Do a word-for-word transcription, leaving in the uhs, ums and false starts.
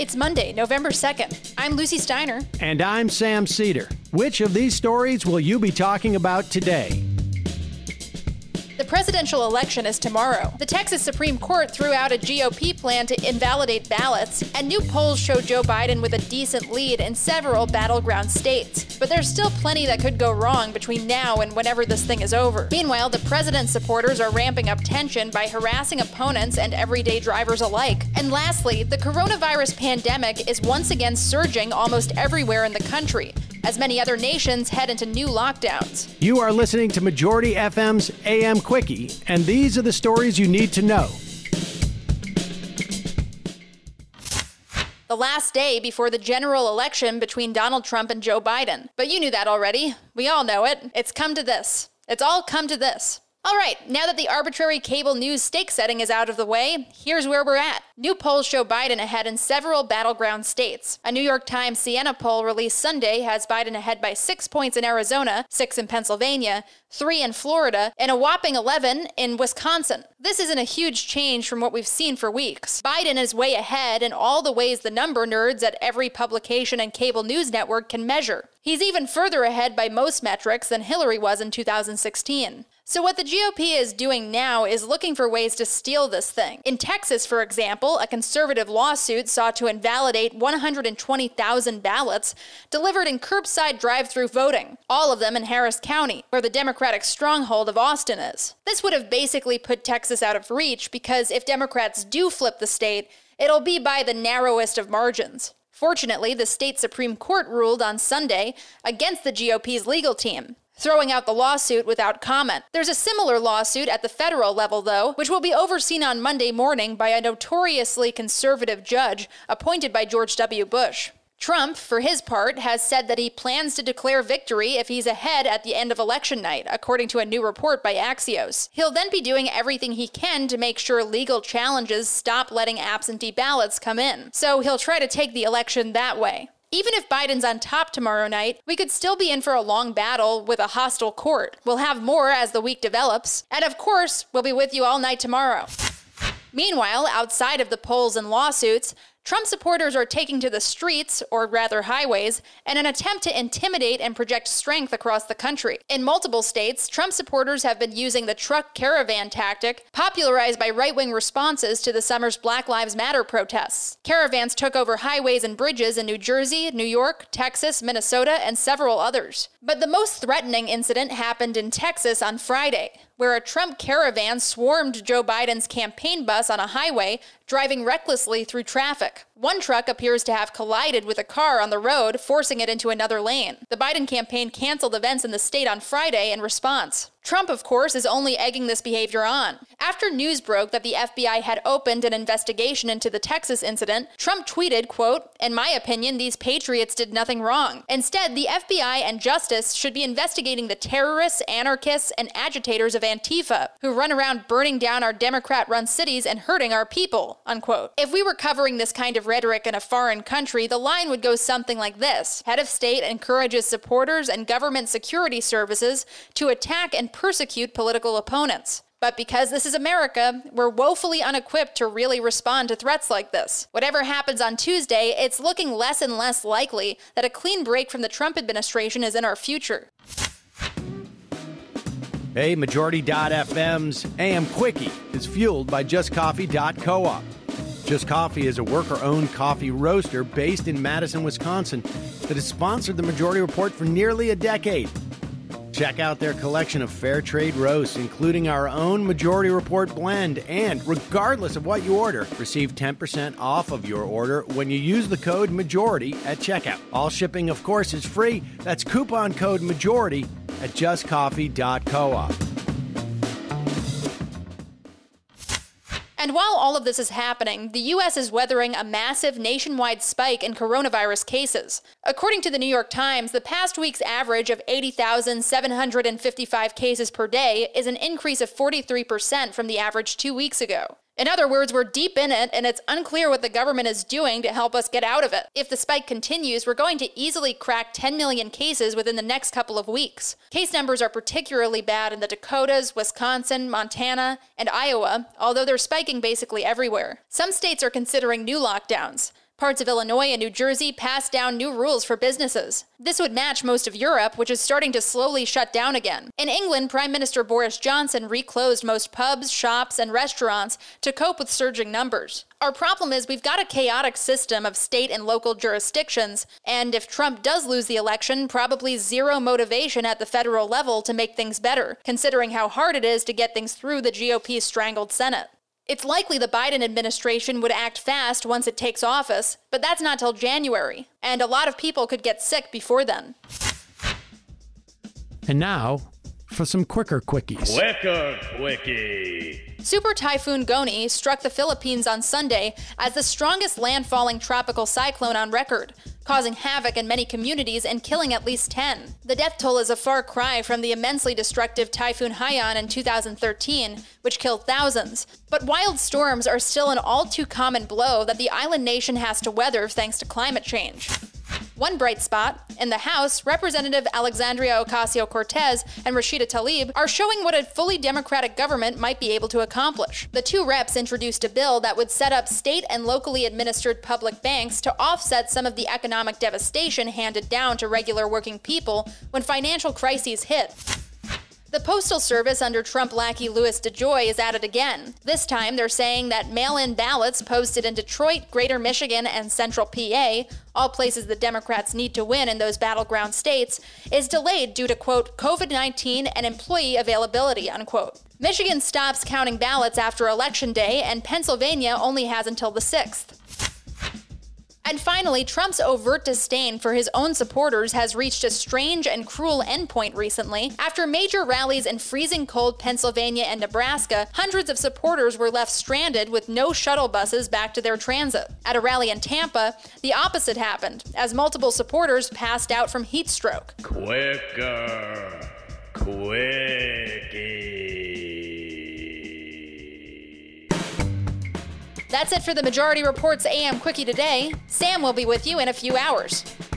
It's Monday, November second. I'm Lucy Steiner. And I'm Sam Cedar. Which of these stories will you be talking about today? The presidential election is tomorrow. The Texas Supreme Court threw out a G O P plan to invalidate ballots, and new polls show Joe Biden with a decent lead in several battleground states. But there's still plenty that could go wrong between now and whenever this thing is over. Meanwhile, the president's supporters are ramping up tension by harassing opponents and everyday drivers alike. And lastly, the coronavirus pandemic is once again surging almost everywhere in the country, as many other nations head into new lockdowns. You are listening to Majority F M's A M Quickie, and these are the stories you need to know. The last day before the general election between Donald Trump and Joe Biden. But you knew that already. We all know it. It's come to this. It's all come to this. All right, now that the arbitrary cable news stake setting is out of the way, here's where we're at. New polls show Biden ahead in several battleground states. A New York Times Siena poll released Sunday has Biden ahead by six points in Arizona, six in Pennsylvania, three in Florida, and a whopping eleven in Wisconsin. This isn't a huge change from what we've seen for weeks. Biden is way ahead in all the ways the number nerds at every publication and cable news network can measure. He's even further ahead by most metrics than Hillary was in two thousand sixteen. So what the G O P is doing now is looking for ways to steal this thing. In Texas, for example, a conservative lawsuit sought to invalidate one hundred twenty thousand ballots delivered in curbside drive-through voting, all of them in Harris County, where the Democratic stronghold of Austin is. This would have basically put Texas out of reach because if Democrats do flip the state, it'll be by the narrowest of margins. Fortunately, the state Supreme Court ruled on Sunday against the G O P's legal team, throwing out the lawsuit without comment. There's a similar lawsuit at the federal level, though, which will be overseen on Monday morning by a notoriously conservative judge appointed by George W. Bush. Trump, for his part, has said that he plans to declare victory if he's ahead at the end of election night, according to a new report by Axios. He'll then be doing everything he can to make sure legal challenges stop letting absentee ballots come in. So he'll try to take the election that way. Even if Biden's on top tomorrow night, we could still be in for a long battle with a hostile court. We'll have more as the week develops. And of course, we'll be with you all night tomorrow. Meanwhile, outside of the polls and lawsuits, Trump supporters are taking to the streets, or rather highways, in an attempt to intimidate and project strength across the country. In multiple states, Trump supporters have been using the truck caravan tactic, popularized by right-wing responses to the summer's Black Lives Matter protests. Caravans took over highways and bridges in New Jersey, New York, Texas, Minnesota, and several others. But the most threatening incident happened in Texas on Friday, where a Trump caravan swarmed Joe Biden's campaign bus on a highway, driving recklessly through traffic. One truck appears to have collided with a car on the road, forcing it into another lane. The Biden campaign canceled events in the state on Friday in response. Trump, of course, is only egging this behavior on. After news broke that the F B I had opened an investigation into the Texas incident, Trump tweeted, quote, "In my opinion, these patriots did nothing wrong. Instead, the F B I and justice should be investigating the terrorists, anarchists, and agitators of Antifa, who run around burning down our Democrat-run cities and hurting our people," unquote. If we were covering this kind of rhetoric in a foreign country, the line would go something like this. Head of state encourages supporters and government security services to attack and persecute political opponents. But because this is America, we're woefully unequipped to really respond to threats like this. Whatever happens on Tuesday, it's looking less and less likely that a clean break from the Trump administration is in our future. Hey, Majority F M's A M Quickie is fueled by just coffee dot coop. Just Coffee is a worker-owned coffee roaster based in Madison, Wisconsin that has sponsored the Majority Report for nearly a decade. Check out their collection of fair trade roasts, including our own Majority Report blend, and regardless of what you order, receive ten percent off of your order when you use the code MAJORITY at checkout. All shipping, of course, is free. That's coupon code MAJORITY at just coffee dot coop. And while all of this is happening, the U S is weathering a massive nationwide spike in coronavirus cases. According to the New York Times, the past week's average of eighty thousand seven hundred fifty-five cases per day is an increase of forty-three percent from the average two weeks ago. In other words, we're deep in it, and it's unclear what the government is doing to help us get out of it. If the spike continues, we're going to easily crack ten million cases within the next couple of weeks. Case numbers are particularly bad in the Dakotas, Wisconsin, Montana, and Iowa, although they're spiking basically everywhere. Some states are considering new lockdowns. Parts of Illinois and New Jersey passed down new rules for businesses. This would match most of Europe, which is starting to slowly shut down again. In England, Prime Minister Boris Johnson reclosed most pubs, shops, and restaurants to cope with surging numbers. Our problem is we've got a chaotic system of state and local jurisdictions, and if Trump does lose the election, probably zero motivation at the federal level to make things better, considering how hard it is to get things through the G O P-strangled Senate. It's likely the Biden administration would act fast once it takes office, but that's not till January, and a lot of people could get sick before then. And now, for some quicker quickies. Quicker quickie. Super Typhoon Goni struck the Philippines on Sunday as the strongest landfalling tropical cyclone on record, causing havoc in many communities and killing at least ten. The death toll is a far cry from the immensely destructive Typhoon Haiyan in two thousand thirteen, which killed thousands. But wild storms are still an all-too-common blow that the island nation has to weather thanks to climate change. One bright spot, in the House, Representative Alexandria Ocasio-Cortez and Rashida Tlaib are showing what a fully democratic government might be able to accomplish. The two reps introduced a bill that would set up state and locally administered public banks to offset some of the economic devastation handed down to regular working people when financial crises hit. The Postal Service under Trump lackey Louis DeJoy is at it again. This time, they're saying that mail-in ballots posted in Detroit, Greater Michigan, and Central P A, all places the Democrats need to win in those battleground states, is delayed due to, quote, COVID nineteen and employee availability, unquote. Michigan stops counting ballots after Election Day, and Pennsylvania only has until the sixth. And finally, Trump's overt disdain for his own supporters has reached a strange and cruel endpoint recently. After major rallies in freezing cold Pennsylvania and Nebraska, hundreds of supporters were left stranded with no shuttle buses back to their transit. At a rally in Tampa, the opposite happened, as multiple supporters passed out from heat stroke. Quicker quickie. That's it for the Majority Report's A M Quickie today. Sam will be with you in a few hours.